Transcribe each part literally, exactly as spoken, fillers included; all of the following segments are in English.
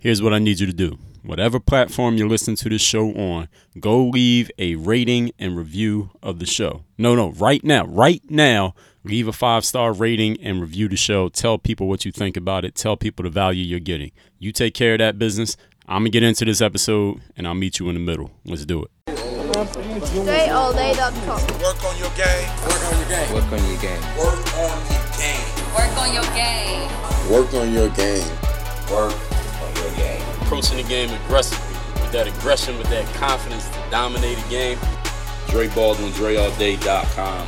Here's what I need you to do. Whatever platform you're listening to this show on, go leave a rating and review of the show. No, no, right now, right now, leave a five-star rating and review the show. Tell people what you think about it. Tell people the value you're getting. You take care of that business. I'm going to get into this episode, and I'll meet you in the middle. Let's do it. Dre All Day dot com. Work on your game. Work on your game. Work on your game. Work on your game. Work on your game. Work on your game. Work on your game. Approaching the game aggressively, with that aggression, with that confidence to dominate a game. Dre Baldwin, Dre All Day dot com.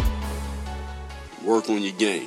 Work on your game.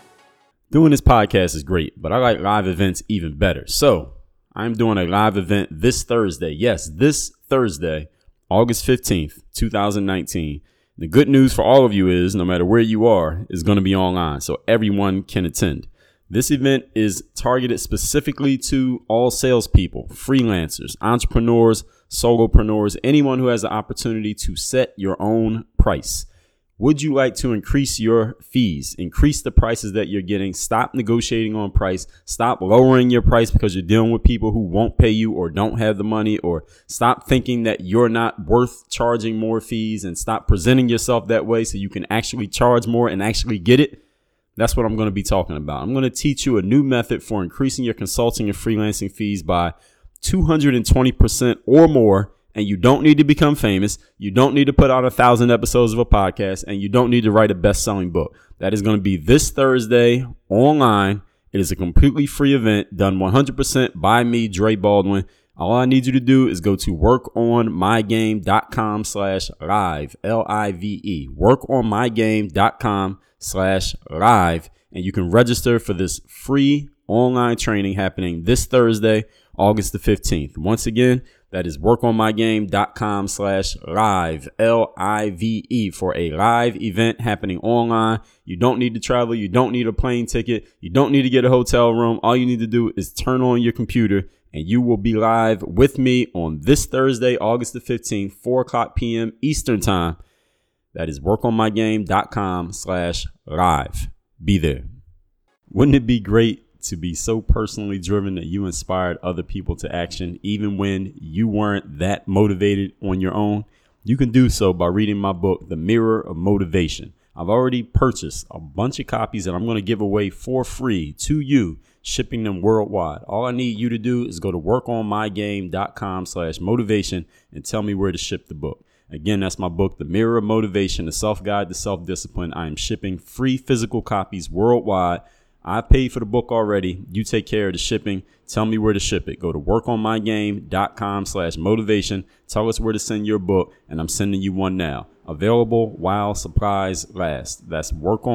Doing this podcast is great, but I like live events even better. So I'm doing a live event this Thursday. Yes, this Thursday, August fifteenth, twenty nineteen. The good news for all of you is no matter where you are, it's going to be online, so everyone can attend. This event is targeted specifically to all salespeople, freelancers, entrepreneurs, solopreneurs, anyone who has the opportunity to set your own price. Would you like to increase your fees, increase the prices that you're getting, stop negotiating on price, stop lowering your price because you're dealing with people who won't pay you or don't have the money, or stop thinking that you're not worth charging more fees and stop presenting yourself that way so you can actually charge more and actually get it? That's what I'm going to be talking about. I'm going to teach you a new method for increasing your consulting and freelancing fees by two hundred twenty percent or more. And you don't need to become famous. You don't need to put out a thousand episodes of a podcast, and you don't need to write a best-selling book. That is going to be this Thursday online. It is a completely free event done one hundred percent by me, Dre Baldwin. All I need you to do is go to workonmygame.com slash live, L I V E, workonmygame.com slash live, and you can register for this free online training happening this Thursday, August the fifteenth. Once again, that is workonmygame.com slash live, L I V E, for a live event happening online. You don't need to travel. You don't need a plane ticket. You don't need to get a hotel room. All you need to do is turn on your computer, and you will be live with me on this Thursday, August the fifteenth, four o'clock p.m. Eastern time. That is workonmygame.com slash live. Be there. Wouldn't it be great to be so personally driven that you inspired other people to action, even when you weren't that motivated on your own? You can do so by reading my book, The Mirror of Motivation. I've already purchased a bunch of copies that I'm going to give away for free to you, shipping them worldwide. All I need you to do is go to workonmygame.com slash motivation and tell me where to ship the book. Again, that's my book, The Mirror of Motivation, The Self-Guide to Self-Discipline. I am shipping free physical copies worldwide. I paid for the book already. You take care of the shipping. Tell me where to ship it. Go to workonmygame.com slash motivation. Tell us where to send your book, and I'm sending you one now. Available while supplies last. That's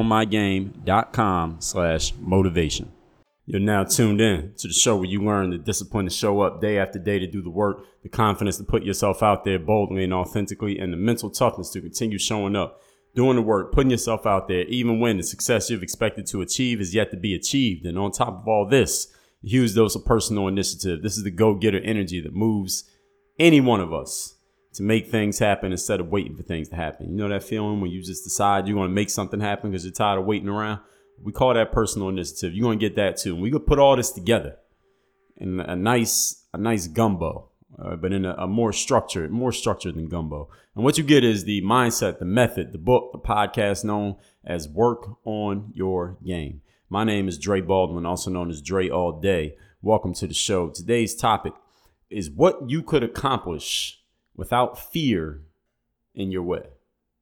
workonmygame.com slash motivation. You're now tuned in to the show where you learn the discipline to show up day after day to do the work, the confidence to put yourself out there boldly and authentically, and the mental toughness to continue showing up, doing the work, putting yourself out there, even when the success you've expected to achieve is yet to be achieved. And on top of all this, a huge dose of personal initiative. This is the go-getter energy that moves any one of us to make things happen instead of waiting for things to happen. You know that feeling when you just decide you're going to make something happen because you're tired of waiting around? We call that personal initiative. You're going to get that too. And we could put all this together in a nice, a nice gumbo, uh, but in a, a more structured, more structured than gumbo. And what you get is the mindset, the method, the book, the podcast known as Work on Your Game. My name is Dre Baldwin, also known as Dre All Day. Welcome to the show. Today's topic is what you could accomplish without fear in your way.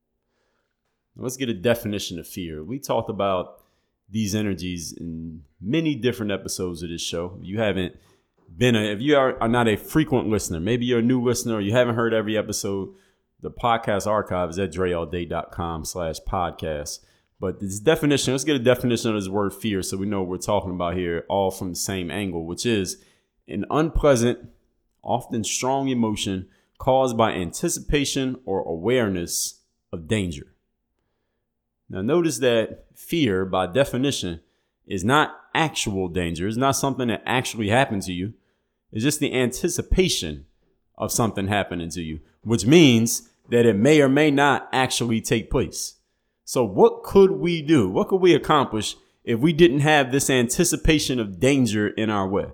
Now, let's get a definition of fear. We talked about these energies in many different episodes of this show. If you haven't been a, if you are, are not a frequent listener, maybe you're a new listener or you haven't heard every episode, the podcast archive is at dreallday.com slash podcast. But this definition, let's get a definition of this word fear so we know what we're talking about here, all from the same angle, which is an unpleasant, often strong emotion caused by anticipation or awareness of danger. Now, notice that fear, by definition, is not actual danger. It's not something that actually happened to you. It's just the anticipation of something happening to you, which means that it may or may not actually take place. So what could we do? What could we accomplish if we didn't have this anticipation of danger in our way?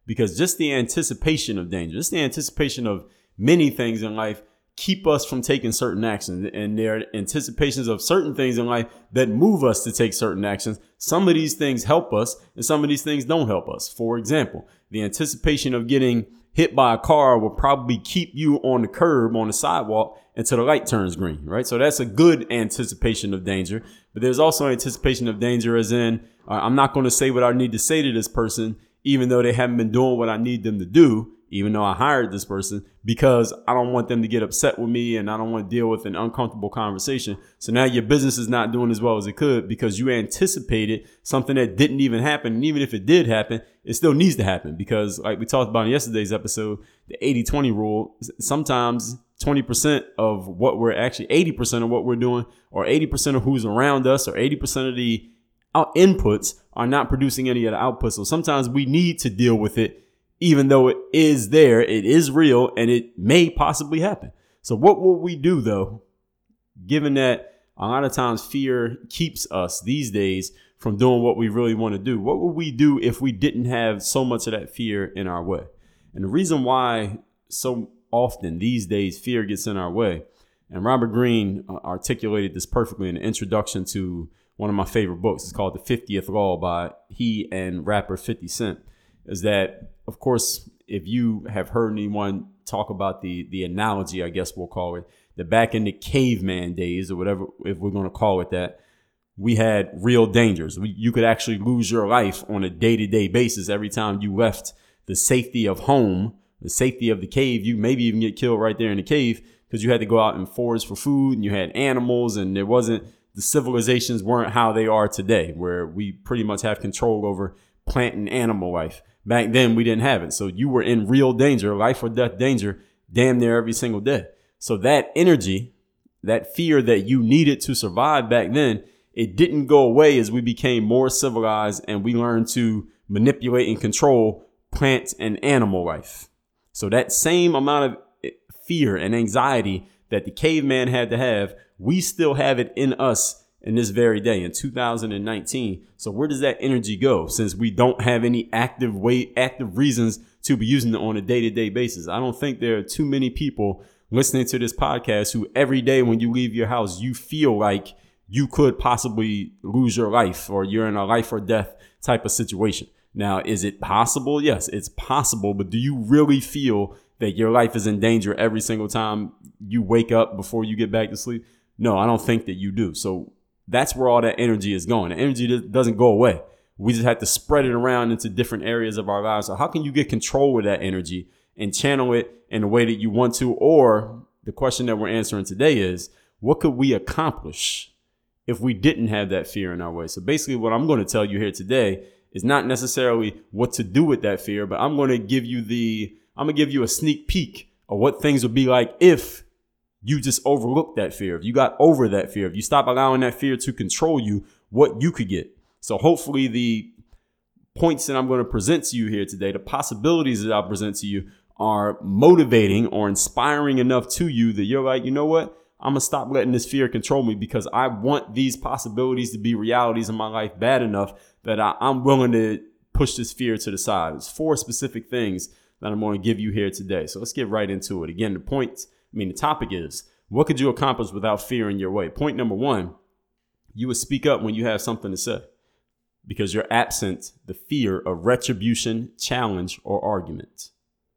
because just the anticipation of danger, just the anticipation of many things in life keep us from taking certain actions. And there are anticipations of certain things in life that move us to take certain actions. Some of these things help us and some of these things don't help us. For example, the anticipation of getting hit by a car will probably keep you on the curb, on the sidewalk, until the light turns green, right? So that's a good anticipation of danger. But there's also anticipation of danger as in, uh, I'm not going to say what I need to say to this person, even though they haven't been doing what I need them to do, even though I hired this person, because I don't want them to get upset with me and I don't want to deal with an uncomfortable conversation. So now your business is not doing as well as it could because you anticipated something that didn't even happen. And even if it did happen, it still needs to happen because, like we talked about in yesterday's episode, the eighty twenty rule, sometimes twenty percent of what we're actually eighty percent of what we're doing, or eighty percent of who's around us, or eighty percent of the out inputs are not producing any of the outputs. So sometimes we need to deal with it, even though it is there, it is real, and it may possibly happen. So what will we do, though, given that a lot of times fear keeps us these days from doing what we really want to do? What would we do if we didn't have so much of that fear in our way? And the reason why so often these days fear gets in our way, and Robert Greene articulated this perfectly in the introduction to one of my favorite books. It's called The fiftieth Law by he and rapper fifty Cent, is that, of course, if you have heard anyone talk about the the analogy, I guess we'll call it, that back in the caveman days, or whatever, if we're going to call it that, we had real dangers. We, you could actually lose your life on a day-to-day basis every time you left the safety of home, the safety of the cave. You maybe even get killed right there in the cave because you had to go out and forage for food, and you had animals, and there wasn't, the civilizations weren't how they are today, where we pretty much have control over plant and animal life. Back then, we didn't have it. So you were in real danger, life or death danger, damn near every single day. So that energy, that fear that you needed to survive back then, it didn't go away as we became more civilized and we learned to manipulate and control plant and animal life. So that same amount of fear and anxiety that the caveman had to have, we still have it in us in this very day in two thousand nineteen. So where does that energy go since we don't have any active way, active reasons to be using it on a day-to-day basis? I don't think there are too many people listening to this podcast who every day when you leave your house, you feel like you could possibly lose your life or you're in a life or death type of situation. Now, is it possible? Yes, it's possible. But do you really feel that your life is in danger every single time you wake up before you get back to sleep? No, I don't think that you do. So that's where all that energy is going. The energy doesn't go away. We just have to spread it around into different areas of our lives. So how can you get control of that energy and channel it in the way that you want to? Or the question that we're answering today is, what could we accomplish if we didn't have that fear in our way? So basically what I'm going to tell you here today is not necessarily what to do with that fear, but I'm going to give you the, I'm going to give you a sneak peek of what things would be like if you just overlooked that fear. If you got over that fear, if you stop allowing that fear to control you, what you could get. So hopefully the points that I'm going to present to you here today, the possibilities that I'll present to you are motivating or inspiring enough to you that you're like, you know what? I'm going to stop letting this fear control me because I want these possibilities to be realities in my life bad enough that I, I'm willing to push this fear to the side. There's four specific things that I'm going to give you here today. So let's get right into it. Again, the points, I mean, the topic is, what could you accomplish without fear in your way? Point number one, you would speak up when you have something to say because you're absent the fear of retribution, challenge, or argument.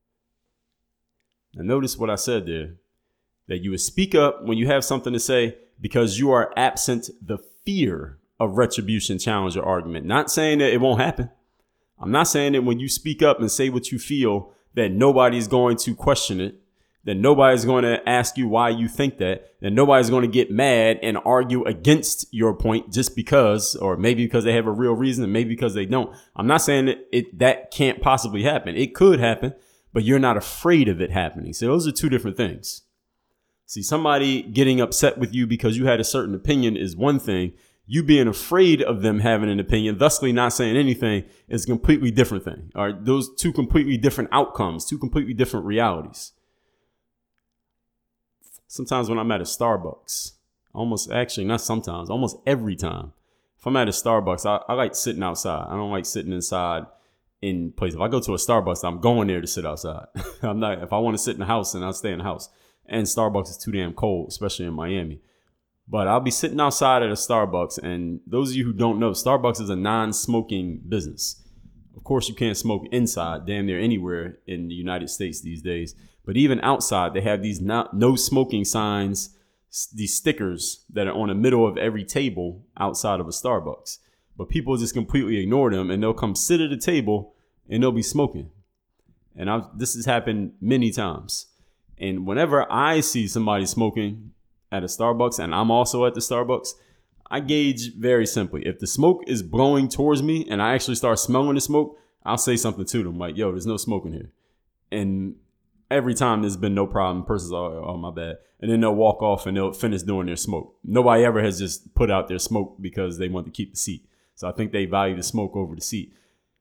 Now, notice what I said there, that you would speak up when you have something to say because you are absent the fear of retribution, challenge, or argument. Not saying that it won't happen. I'm not saying that when you speak up and say what you feel that nobody's going to question it, that nobody's going to ask you why you think that, that nobody's going to get mad and argue against your point just because, or maybe because they have a real reason and maybe because they don't. I'm not saying that it, that can't possibly happen. It could happen, but you're not afraid of it happening. So those are two different things. See, somebody getting upset with you because you had a certain opinion is one thing. You being afraid of them having an opinion, thusly not saying anything, is a completely different thing. All right, those two completely different outcomes, two completely different realities. Sometimes when I'm at a Starbucks, almost actually not sometimes, almost every time, if I'm at a Starbucks, I, I like sitting outside. I don't like sitting inside in place. If I go to a Starbucks, I'm going there to sit outside. I'm not. If I want to sit in the house, then I'll stay in the house. And Starbucks is too damn cold, especially in Miami. But I'll be sitting outside at a Starbucks, and those of you who don't know, Starbucks is a non-smoking business. Of course, you can't smoke inside, damn near anywhere in the United States these days. But even outside, they have these not, no smoking signs, these stickers that are on the middle of every table outside of a Starbucks. But people just completely ignore them, and they'll come sit at a table and they'll be smoking. And I've, this has happened many times. And whenever I see somebody smoking at a Starbucks, and I'm also at the Starbucks, I gauge very simply. If the smoke is blowing towards me and I actually start smelling the smoke, I'll say something to them like, yo, there's no smoking here. And every time there's been no problem, the person's like, oh, my bad. And then they'll walk off and they'll finish doing their smoke. Nobody ever has just put out their smoke because they want to keep the seat. So I think they value the smoke over the seat.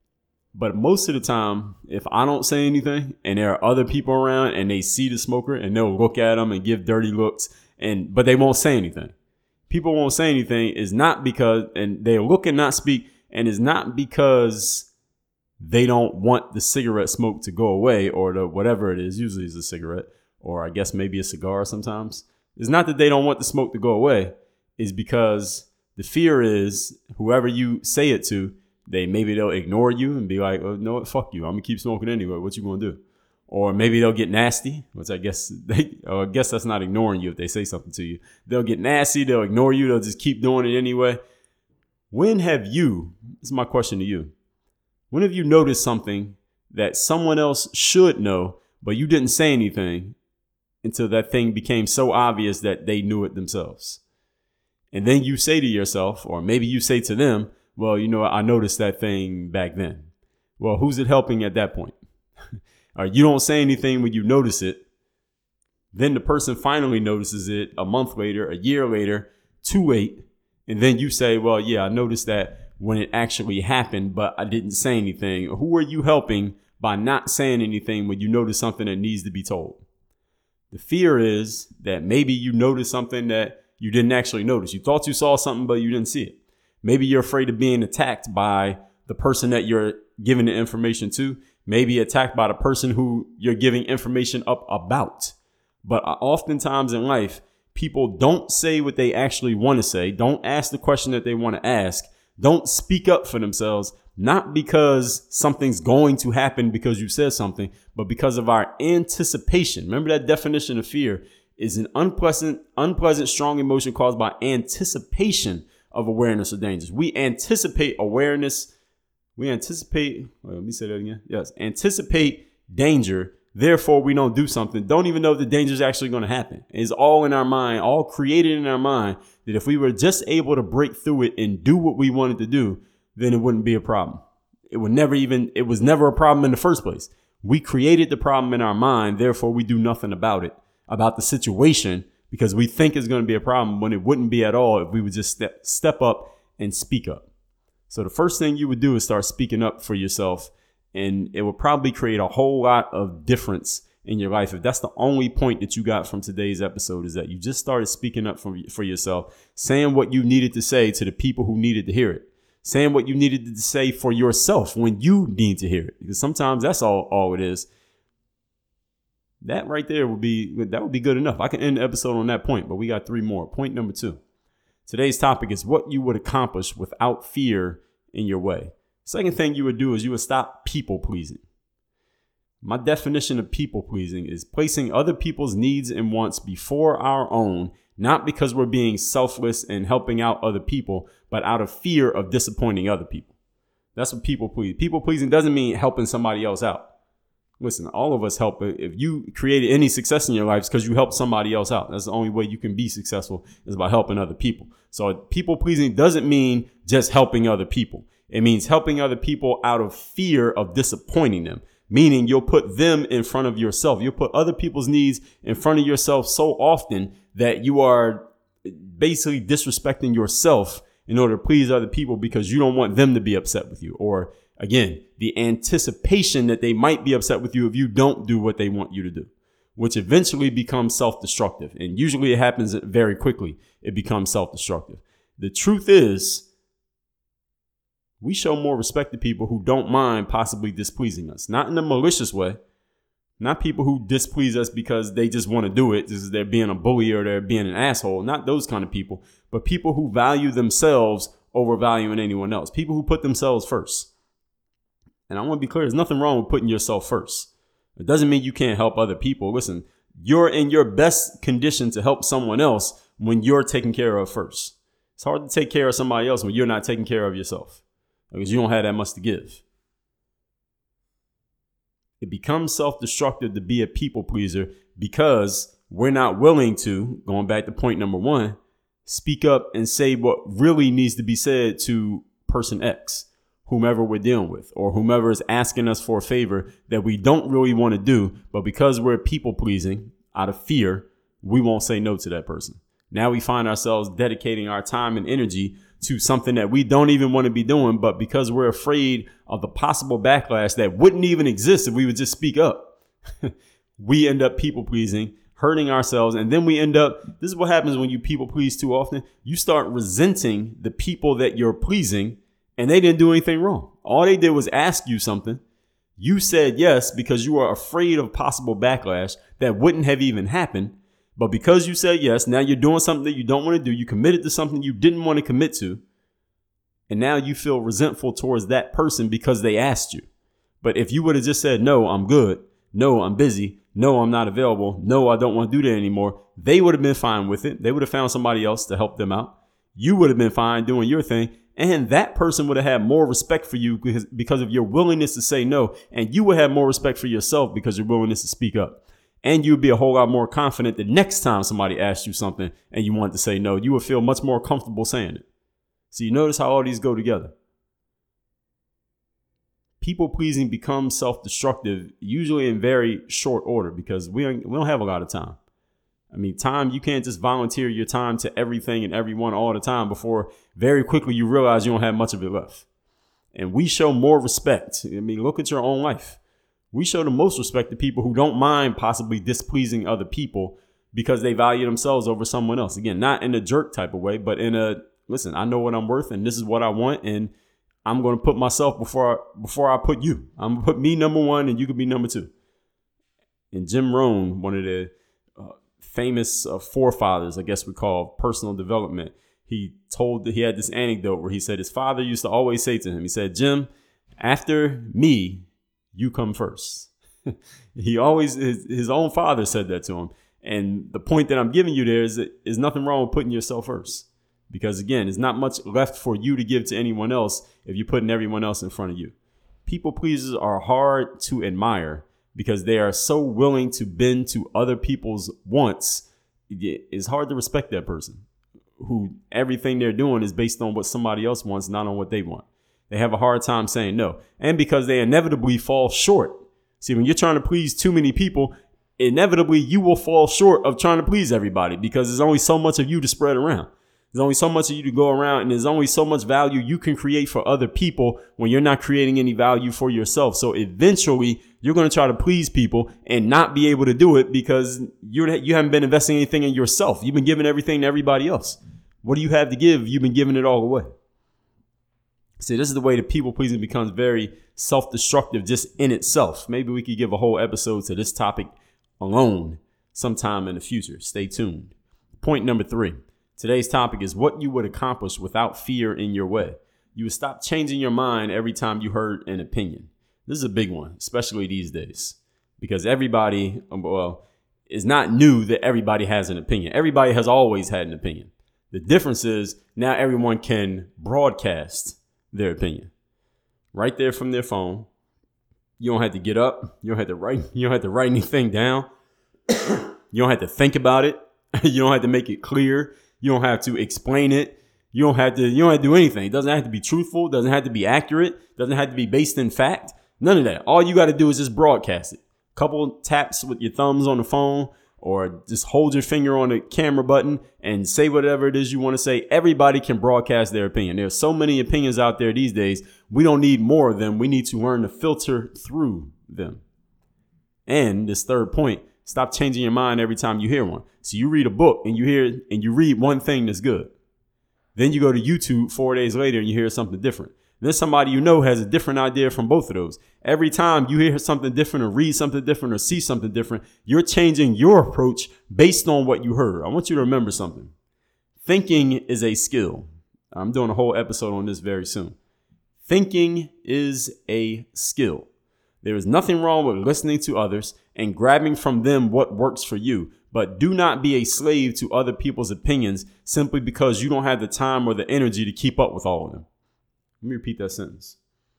But most of the time, if I don't say anything and there are other people around and they see the smoker and they'll look at them and give dirty looks, and but they won't say anything. People won't say anything is not because, and they look and not speak, and it's not because they don't want the cigarette smoke to go away or the whatever it is. Usually it's a cigarette, or I guess maybe a cigar sometimes. It's not that they don't want the smoke to go away. It's because the fear is whoever you say it to, they maybe they'll ignore you and be like, oh, no, what, fuck you. I'm gonna keep smoking anyway. What you gonna do? Or maybe they'll get nasty, which I guess they, or I guess that's not ignoring you if they say something to you. They'll get nasty. They'll ignore you. They'll just keep doing it anyway. When have you, this is my question to you, when have you noticed something that someone else should know, but you didn't say anything until that thing became so obvious that they knew it themselves? And then you say to yourself, or maybe you say to them, well, you know, I noticed that thing back then. Well, who's it helping at that point? Or you don't say anything when you notice it. Then the person finally notices it a month later, a year later, too late. And then you say, well, yeah, I noticed that when it actually happened, but I didn't say anything. Who are you helping by not saying anything when you notice something that needs to be told? The fear is that maybe you noticed something that you didn't actually notice. You thought you saw something, but you didn't see it. Maybe you're afraid of being attacked by the person that you're giving the information to. Maybe attacked by the person who you're giving information up about. But oftentimes in life, people don't say what they actually want to say. Don't ask the question that they want to ask. Don't speak up for themselves, not because something's going to happen because you said something, but because of our anticipation. Remember that definition of fear is an unpleasant, unpleasant, strong emotion caused by anticipation of awareness of dangers. We anticipate awareness. We anticipate, well, let me say that again. Yes, anticipate danger. Therefore, we don't do something. Don't even know if the danger is actually going to happen. It's all in our mind, all created in our mind, that if we were just able to break through it and do what we wanted to do, then it wouldn't be a problem. It would never even, it was never a problem in the first place. We created the problem in our mind. Therefore, we do nothing about it, about the situation, because we think it's going to be a problem when it wouldn't be at all if we would just step, step up and speak up. So the first thing you would do is start speaking up for yourself, and it will probably create a whole lot of difference in your life. If that's the only point that you got from today's episode, is that you just started speaking up for, for yourself, saying what you needed to say to the people who needed to hear it, saying what you needed to say for yourself when you need to hear it, because sometimes that's all, all it is. That right there would be, that would be good enough. I can end the episode on that point, but we got three more. Point number two. Today's topic is what you would accomplish without fear in your way. Second thing you would do is you would stop people pleasing. My definition of people pleasing is placing other people's needs and wants before our own, not because we're being selfless and helping out other people, but out of fear of disappointing other people. That's what people please. People pleasing doesn't mean helping somebody else out. Listen, all of us help. If you created any success in your life, it's because you helped somebody else out. That's the only way you can be successful, is by helping other people. So people pleasing doesn't mean just helping other people. It means helping other people out of fear of disappointing them, meaning you'll put them in front of yourself. You'll put other people's needs in front of yourself so often that you are basically disrespecting yourself in order to please other people because you don't want them to be upset with you. Or again, the anticipation that they might be upset with you if you don't do what they want you to do, which eventually becomes self-destructive. And usually it happens very quickly. It becomes self-destructive. The truth is, we show more respect to people who don't mind possibly displeasing us, not in a malicious way, not people who displease us because they just want to do it, because they're being a bully or they're being an asshole, not those kind of people, but people who value themselves over valuing anyone else, people who put themselves first. And I want to be clear, there's nothing wrong with putting yourself first. It doesn't mean you can't help other people. Listen, you're in your best condition to help someone else when you're taken care of first. It's hard to take care of somebody else when you're not taking care of yourself, because you don't have that much to give. It becomes self-destructive to be a people pleaser because we're not willing to, going back to point number one, speak up and say what really needs to be said to person X, whomever we're dealing with, or whomever is asking us for a favor that we don't really want to do. But because we're people pleasing out of fear, we won't say no to that person. Now we find ourselves dedicating our time and energy to something that we don't even want to be doing. But because we're afraid of the possible backlash that wouldn't even exist if we would just speak up, we end up people pleasing, hurting ourselves. And then we end up, this is what happens when you people please too often. You start resenting the people that you're pleasing, and they didn't do anything wrong. All they did was ask you something. You said yes because you were afraid of possible backlash that wouldn't have even happened. But because you said yes, now you're doing something that you don't want to do. You committed to something you didn't want to commit to. And now you feel resentful towards that person because they asked you. But if you would have just said, no, I'm good. No, I'm busy. No, I'm not available. No, I don't want to do that anymore. They would have been fine with it. They would have found somebody else to help them out. You would have been fine doing your thing. And that person would have had more respect for you because, because of your willingness to say no. And you would have more respect for yourself because of your willingness to speak up. And you'd be a whole lot more confident the next time somebody asked you something and you wanted to say no. You would feel much more comfortable saying it. So you notice how all these go together. People pleasing becomes self-destructive, usually in very short order, because we don't, we don't have a lot of time. I mean, time, you can't just volunteer your time to everything and everyone all the time before very quickly you realize you don't have much of it left. And we show more respect. I mean, look at your own life. We show the most respect to people who don't mind possibly displeasing other people because they value themselves over someone else. Again, not in a jerk type of way, but in a, listen, I know what I'm worth and this is what I want. And I'm going to put myself before, before I put you. I'm going to put me number one and you could be number two. And Jim Rohn, one of the uh, famous uh, forefathers, I guess we call personal development, he told that he had this anecdote where he said his father used to always say to him, he said, Jim, after me, you come first. He always, his, his own father said that to him. And the point that I'm giving you there is that there's nothing wrong with putting yourself first. Because again, there's not much left for you to give to anyone else if you're putting everyone else in front of you. People pleasers are hard to admire because they are so willing to bend to other people's wants. It's hard to respect that person who everything they're doing is based on what somebody else wants, not on what they want. They have a hard time saying no. And because they inevitably fall short. See, when you're trying to please too many people, inevitably you will fall short of trying to please everybody because there's only so much of you to spread around. There's only so much of you to go around, and there's only so much value you can create for other people when you're not creating any value for yourself. So eventually you're going to try to please people and not be able to do it because you're, you haven't been investing anything in yourself. You've been giving everything to everybody else. What do you have to give? You've been giving it all away. See, this is the way that people pleasing becomes very self-destructive just in itself. Maybe we could give a whole episode to this topic alone sometime in the future. Stay tuned. Point number three. Today's topic is what you would accomplish without fear in your way. You would stop changing your mind every time you heard an opinion. This is a big one, especially these days, because everybody, well, it's not new that everybody has an opinion. Everybody has always had an opinion. The difference is now everyone can broadcast their opinion right there from their phone. You don't have to get up. You don't have to write. You don't have to write anything down. You don't have to think about it. You don't have to make it clear. You don't have to explain it. You don't have to. You don't have to do anything. It doesn't have to be truthful. It doesn't have to be accurate. It doesn't have to be based in fact. None of that. All you got to do is just broadcast it. Couple taps with your thumbs on the phone, or just hold your finger on the camera button and say whatever it is you want to say. Everybody can broadcast their opinion. There's so many opinions out there these days. We don't need more of them. We need to learn to filter through them. And this third point, stop changing your mind every time you hear one. So you read a book and you hear and you read one thing that's good. Then you go to YouTube four days later and you hear something different. Then somebody you know has a different idea from both of those. Every time you hear something different or read something different or see something different, you're changing your approach based on what you heard. I want you to remember something. Thinking is a skill. I'm doing a whole episode on this very soon. Thinking is a skill. There is nothing wrong with listening to others and grabbing from them what works for you. But do not be a slave to other people's opinions simply because you don't have the time or the energy to keep up with all of them. Let me repeat that sentence.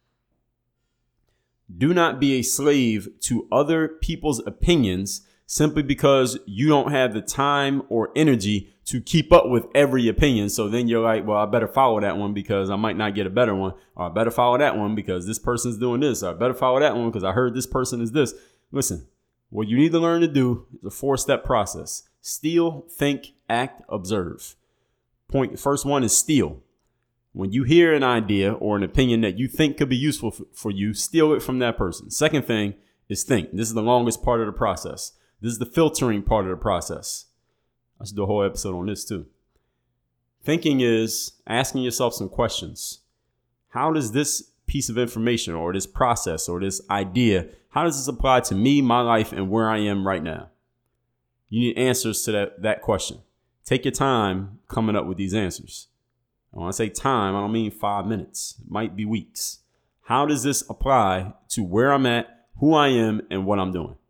Do not be a slave to other people's opinions simply because you don't have the time or energy to keep up with every opinion. So then you're like, well, I better follow that one because I might not get a better one. Or I better follow that one because this person's doing this. Or I better follow that one because I heard this person is this. Listen, what you need to learn to do is a four-step process. Steal, think, act, observe. Point. First one is steal. When you hear an idea or an opinion that you think could be useful f- for you, steal it from that person. Second thing is think. This is the longest part of the process. This is the filtering part of the process. I should do a whole episode on this too. Thinking is asking yourself some questions. How does this piece of information or this process or this idea, how does this apply to me, my life, and where I am right now? You need answers to that, that question. Take your time coming up with these answers. And when I say time, I don't mean five minutes. It might be weeks. How does this apply to where I'm at, who I am, and what I'm doing?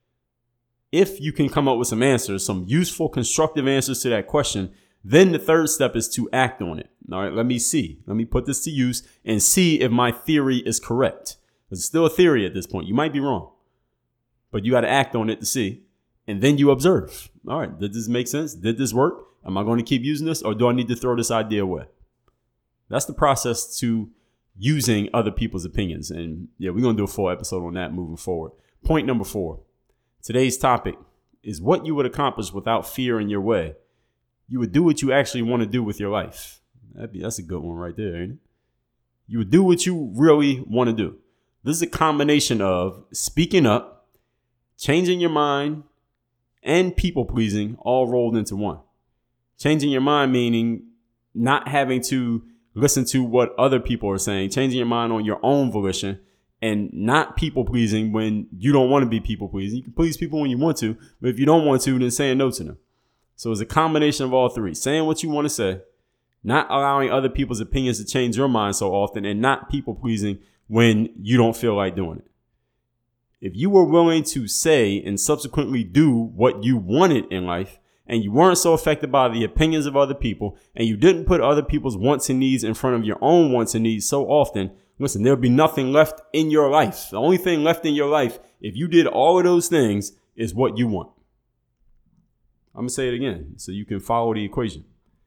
If you can come up with some answers, some useful, constructive answers to that question, then the third step is to act on it. All right, let me see. Let me put this to use and see if my theory is correct. It's still a theory at this point. You might be wrong, but you got to act on it to see. And then you observe. All right, did this make sense? Did this work? Am I going to keep using this or do I need to throw this idea away? That's the process to using other people's opinions. And yeah, we're going to do a full episode on that moving forward. Point number four. Today's topic is what you would accomplish without fear in your way. You would do what you actually want to do with your life. That'd be, that's a good one right there, ain't it? You would do what you really want to do. This is a combination of speaking up, changing your mind, and people pleasing all rolled into one. Changing your mind meaning not having to listen to what other people are saying, changing your mind on your own volition, and not people pleasing when you don't want to be people pleasing. You can please people when you want to, but if you don't want to, then saying no to them. So it's a combination of all three. Saying what you want to say, not allowing other people's opinions to change your mind so often, and not people pleasing when you don't feel like doing it. If you were willing to say and subsequently do what you wanted in life, and you weren't so affected by the opinions of other people, and you didn't put other people's wants and needs in front of your own wants and needs so often, listen, there'll be nothing left in your life. The only thing left in your life, if you did all of those things, is what you want. I'm going to say it again so you can follow the equation.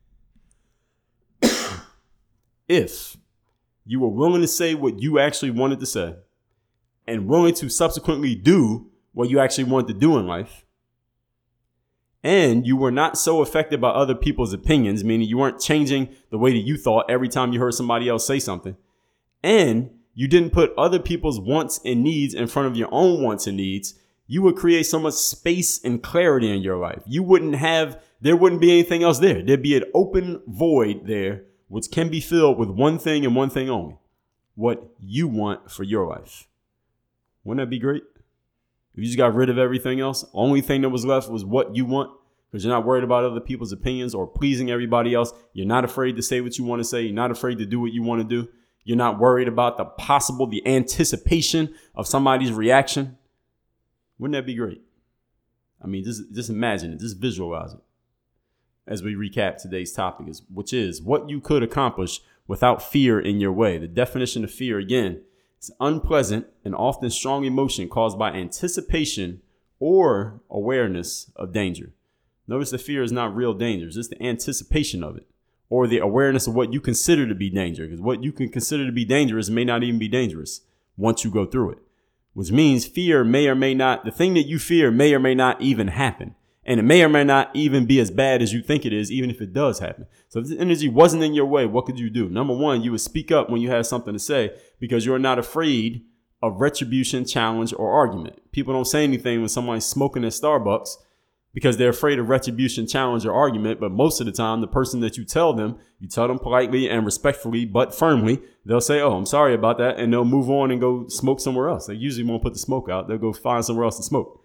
If you were willing to say what you actually wanted to say and willing to subsequently do what you actually wanted to do in life, and you were not so affected by other people's opinions, meaning you weren't changing the way that you thought every time you heard somebody else say something, and you didn't put other people's wants and needs in front of your own wants and needs, you would create so much space and clarity in your life. You wouldn't have, there wouldn't be anything else there. There'd be an open void there, which can be filled with one thing and one thing only: what you want for your life. Wouldn't that be great? If you just got rid of everything else, only thing that was left was what you want, because you're not worried about other people's opinions or pleasing everybody else. You're not afraid to say what you want to say. You're not afraid to do what you want to do. You're not worried about the possible, the anticipation of somebody's reaction. Wouldn't that be great? I mean, just, just imagine it. Just visualize it as we recap today's topic, is, which is what you could accomplish without fear in your way. The definition of fear, again, is unpleasant and often strong emotion caused by anticipation or awareness of danger. Notice the fear is not real danger. It's just the anticipation of it, or the awareness of what you consider to be danger, because what you can consider to be dangerous may not even be dangerous once you go through it, which means fear may or may not, the thing that you fear may or may not even happen. And it may or may not even be as bad as you think it is, even if it does happen. So if this energy wasn't in your way, what could you do? Number one, you would speak up when you have something to say, because you're not afraid of retribution, challenge, or argument. People don't say anything when someone's smoking at Starbucks, because they're afraid of retribution, challenge, or argument. But most of the time, the person that you tell them, you tell them politely and respectfully, but firmly, they'll say, oh, I'm sorry about that. And they'll move on and go smoke somewhere else. They usually won't put the smoke out. They'll go find somewhere else to smoke.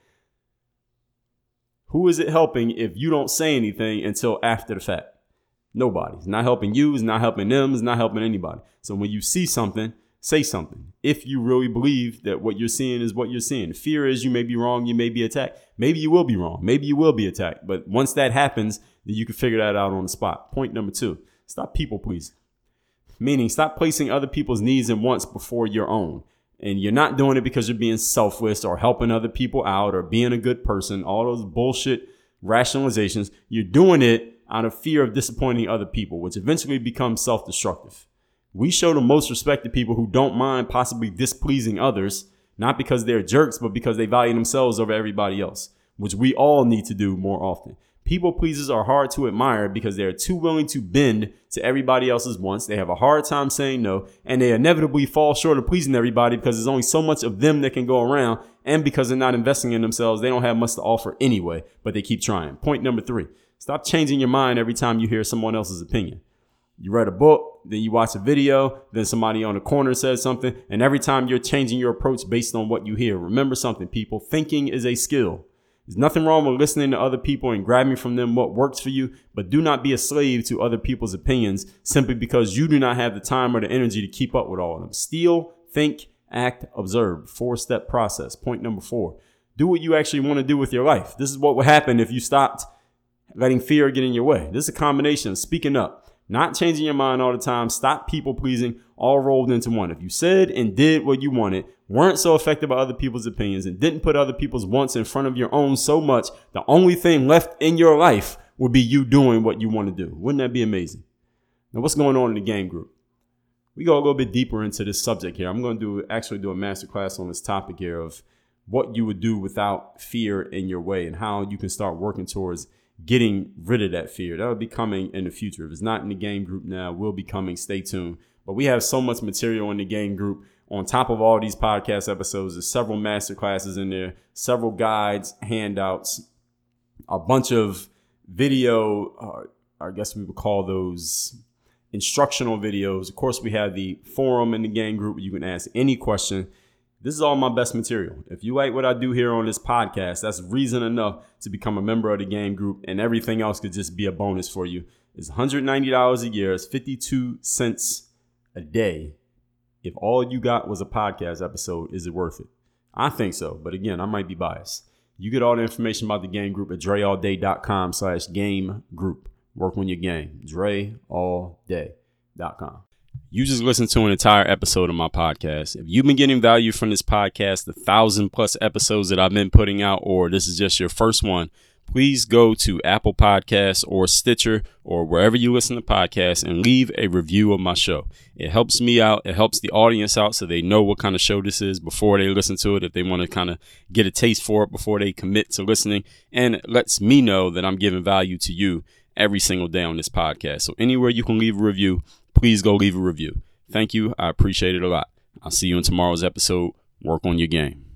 Who is it helping if you don't say anything until after the fact? Nobody. It's not helping you. It's not helping them. It's not helping anybody. So when you see something, say something. If you really believe that what you're seeing is what you're seeing. Fear is you may be wrong. You may be attacked. Maybe you will be wrong. Maybe you will be attacked. But once that happens, then you can figure that out on the spot. Point number two, stop people pleasing. Meaning stop placing other people's needs and wants before your own. And you're not doing it because you're being selfless or helping other people out or being a good person. All those bullshit rationalizations. You're doing it out of fear of disappointing other people, which eventually becomes self-destructive. We show the most respect to people who don't mind possibly displeasing others, not because they're jerks, but because they value themselves over everybody else, which we all need to do more often. People pleasers are hard to admire because they're too willing to bend to everybody else's wants. They have a hard time saying no, and they inevitably fall short of pleasing everybody because there's only so much of them that can go around, and because they're not investing in themselves, they don't have much to offer anyway, but they keep trying. Point number three, stop changing your mind every time you hear someone else's opinion. You read a book, then you watch a video, then somebody on the corner says something, and every time you're changing your approach based on what you hear. Remember something, people. Thinking is a skill. There's nothing wrong with listening to other people and grabbing from them what works for you, but do not be a slave to other people's opinions simply because you do not have the time or the energy to keep up with all of them. Steal, think, act, observe. Four-step process. Point number four. Do what you actually want to do with your life. This is what would happen if you stopped letting fear get in your way. This is a combination of speaking up, not changing your mind all the time, stop people pleasing, all rolled into one. If you said and did what you wanted, weren't so affected by other people's opinions, and didn't put other people's wants in front of your own so much, the only thing left in your life would be you doing what you want to do. Wouldn't that be amazing? Now, what's going on in the game group? We go a little bit deeper into this subject here. I'm going to do actually do a masterclass on this topic here of what you would do without fear in your way and how you can start working towards getting rid of that fear. That'll be coming in the future. If it's not in the game group now, will be coming. Stay tuned. But we have so much material in the game group. On top of all these podcast episodes, there's several master classes in there, several guides, handouts, a bunch of video, uh, I guess we would call those instructional videos. Of course, we have the forum in the game group where you can ask any question. This is all my best material. If you like what I do here on this podcast, that's reason enough to become a member of the game group, and everything else could just be a bonus for you. It's one hundred ninety dollars a year. It's fifty-two cents a day. If all you got was a podcast episode, is it worth it? I think so. But again, I might be biased. You get all the information about the game group at dre all day dot com slash game group. Work on your game. dre all day dot com. You just listened to an entire episode of my podcast. If you've been getting value from this podcast, the thousand plus episodes that I've been putting out, or this is just your first one, please go to Apple Podcasts or Stitcher or wherever you listen to podcasts and leave a review of my show. It helps me out. It helps the audience out so they know what kind of show this is before they listen to it, if they want to kind of get a taste for it before they commit to listening. And it lets me know that I'm giving value to you every single day on this podcast. So anywhere you can leave a review, please go leave a review. Thank you. I appreciate it a lot. I'll see you in tomorrow's episode. Work on your game.